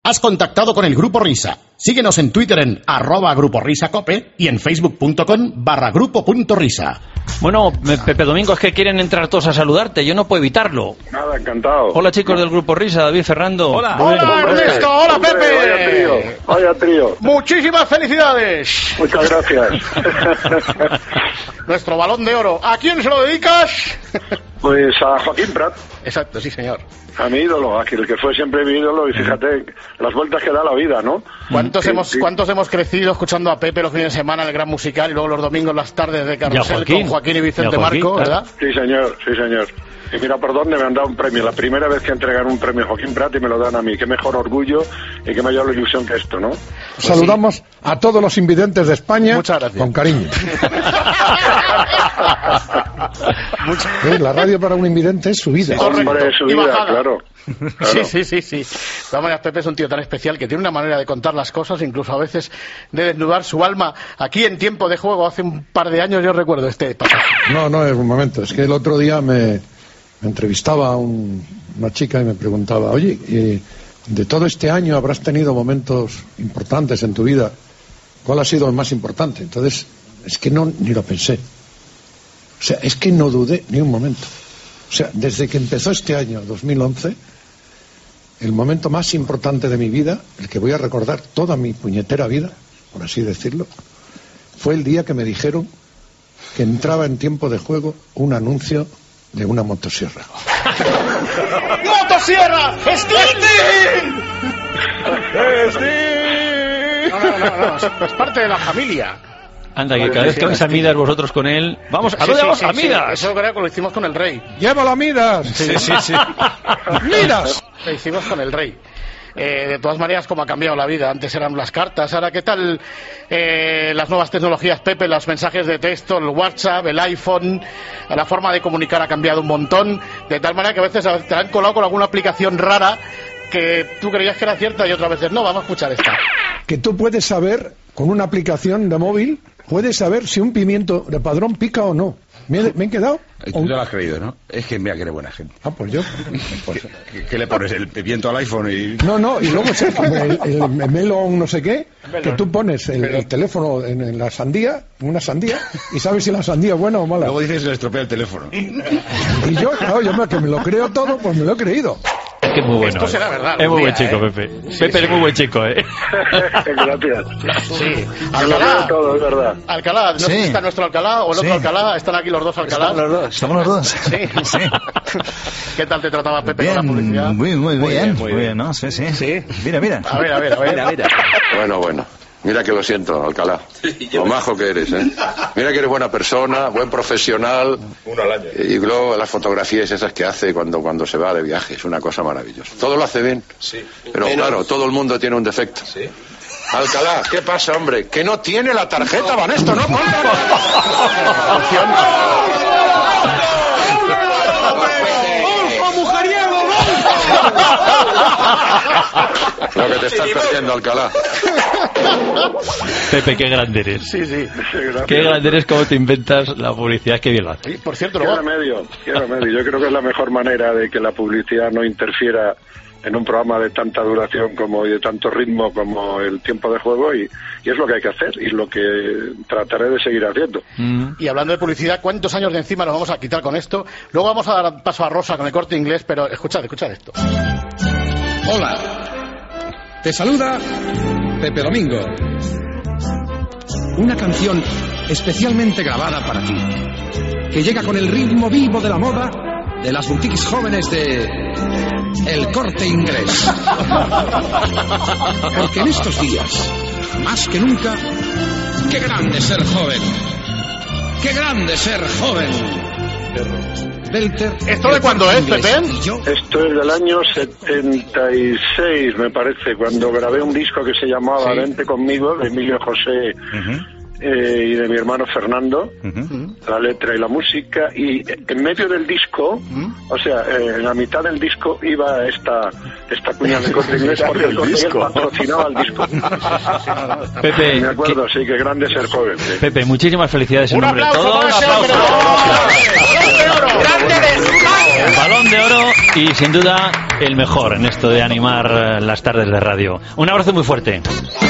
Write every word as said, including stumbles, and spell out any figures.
Has contactado con el Grupo Risa. Síguenos en Twitter en arroba Grupo Risa Cope y en facebook.com barra grupo punto risa. Bueno, Pepe Domingo, es que quieren entrar todos a saludarte, yo no puedo evitarlo. Nada, encantado. Hola chicos del Grupo Risa, David, Fernando. Hola. Hola Ernesto, hola Hombre, Pepe. Vaya trío, vaya trío. Muchísimas felicidades. Muchas gracias. Nuestro balón de oro. ¿A quién se lo dedicas? Pues a Joaquín Prat, Exacto, sí señor. a mi ídolo, a quien el que fue siempre mi ídolo, y fíjate las vueltas que da la vida, ¿no? ¿Cuántos Sí, hemos sí. cuántos hemos crecido escuchando a Pepe los fines de semana en el gran musical y luego los domingos las tardes de Y a Carrusel Joaquín. con Joaquín y Vicente Y a Joaquín, Marco, claro. ¿verdad? Sí, señor, sí, señor. Y mira por dónde me han dado un premio. La primera vez que entregan un premio a Joaquín Prat y me lo dan a mí. Qué mejor orgullo y qué mayor ilusión que esto, ¿no? Saludamos a todos los invidentes de España. Muchas gracias. Con cariño. Eh, La radio para un invidente es su vida. Correcto. Hombre, su Y vida, bajada. claro. Sí, Claro. sí, sí, sí. De todas maneras, Pepe es un tío tan especial que tiene una manera de contar las cosas, incluso a veces de desnudar su alma. Aquí en Tiempo de Juego, hace un par de años, yo recuerdo este pasaje. No, no, es un momento. Es que el otro día me, me entrevistaba a un- una chica y me preguntaba, oye, eh, de todo este año habrás tenido momentos importantes en tu vida. ¿Cuál ha sido el más importante? Entonces, es que no, ni lo pensé. O sea, es que no dudé ni un momento. O sea, desde que empezó este año, dos mil once, el momento más importante de mi vida, el que voy a recordar toda mi puñetera vida, por así decirlo, fue el día que me dijeron que entraba en Tiempo de Juego un anuncio de una motosierra. ¡Motosierra! ¡Sting! No, no, no, no, es, es parte de la familia. Anda, que cada vez que vais a Midas vosotros con él... ¡Vamos, ¿a Sí, dónde sí, vamos? sí, ¡A sí. Midas! Eso creo que lo hicimos con el rey. ¡Llévala, Midas! Sí, sí, sí. ¡Midas! Lo hicimos con el rey. Eh, de todas maneras, como ha cambiado la vida. Antes eran las cartas. Ahora, ¿qué tal eh, las nuevas tecnologías, Pepe? Los mensajes de texto, el WhatsApp, el iPhone. La forma de comunicar ha cambiado un montón. De tal manera que a veces te han colado con alguna aplicación rara que tú creías que era cierta y otras veces no. Vamos a escuchar esta. Que tú puedes saber, con una aplicación de móvil, puedes saber si un pimiento de Padrón pica o no. ¿Me, he- me he quedado? Tú te lo has creído, ¿no? Es que mira que eres buena gente. Ah, pues yo. Pues, ¿qué, qué le pones? ¿El pimiento al iPhone? Y... No, no, y luego es el, el, el melón no sé qué, que tú pones el, el teléfono en, en la sandía, en una sandía, y sabes si la sandía es buena o mala. Luego dices, le estropea el teléfono. Y yo, claro, yo me- que me lo creo todo, pues me lo he creído. Es que es muy bueno. Esto eh. será verdad Es algún muy buen día, chico, ¿eh? Pepe. Pepe es muy buen chico, ¿eh? Gracias. Sí. Me lo creo Alcalá. todo, es verdad. Alcalá. No sé Sí. si está nuestro Alcalá o el Sí. otro Alcalá. Están aquí los dos Alcalá. Estamos los dos. Estamos los dos. Sí. ¿Qué tal te trataba Pepe con la Bien, publicidad? muy, muy, Muy bien, bien, muy muy bien, ¿no? Sí, sí. Sí. Mira, mira. A ver, a ver, a ver. Mira, mira. Bueno, bueno. Mira que lo siento, Alcalá. Lo majo que eres, ¿eh? Mira que eres buena persona, buen profesional. Uno al año. Y luego las fotografías esas que hace cuando, cuando se va de viaje, es una cosa maravillosa. Todo lo hace bien. Sí. Pero claro, todo el mundo tiene un defecto. Sí. Alcalá, ¿qué pasa, hombre? Que no tiene la tarjeta, Vanesto, ¿no? Lo que te estás perdiendo, Alcalá. Pepe, qué grande eres. Sí, sí. Gracias. Qué grande eres como te inventas la publicidad, qué bien lo haces. Y, por cierto, Qué luego... remedio, qué remedio. Yo creo que es la mejor manera de que la publicidad no interfiera en un programa de tanta duración como y de tanto ritmo como el Tiempo de Juego, y, y es lo que hay que hacer y lo que trataré de seguir haciendo. Mm. Y hablando de publicidad, ¿cuántos años de encima nos vamos a quitar con esto? Luego vamos a dar paso a Rosa con el Corte Inglés, pero escuchad, escuchad esto. Hola, te saluda Pepe Domingo. Una canción especialmente grabada para ti, que llega con el ritmo vivo de la moda de las boutiques jóvenes de El Corte Inglés. Porque en estos días, más que nunca, qué grande ser joven. Qué grande ser joven. Belter. ¿Esto de cuándo es, Pepe? Y yo, Esto es del año setenta y seis, me parece, cuando grabé un disco que se llamaba Sí. Vente conmigo, de Emilio José eh, y de mi hermano Fernando, la letra y la música, y en medio del disco, o sea, eh, en la mitad del disco iba esta esta cuña de Corte Inglés, porque el Corte Inglés patrocinaba el disco. Pepe, Me acuerdo, sí, que grande ser joven. Sí. Pepe, muchísimas felicidades en ¡Un nombre de aplauso todos. para ese hombre! ¡Grande de España! El Balón de Oro y sin duda el mejor en esto de animar las tardes de radio. Un abrazo muy fuerte.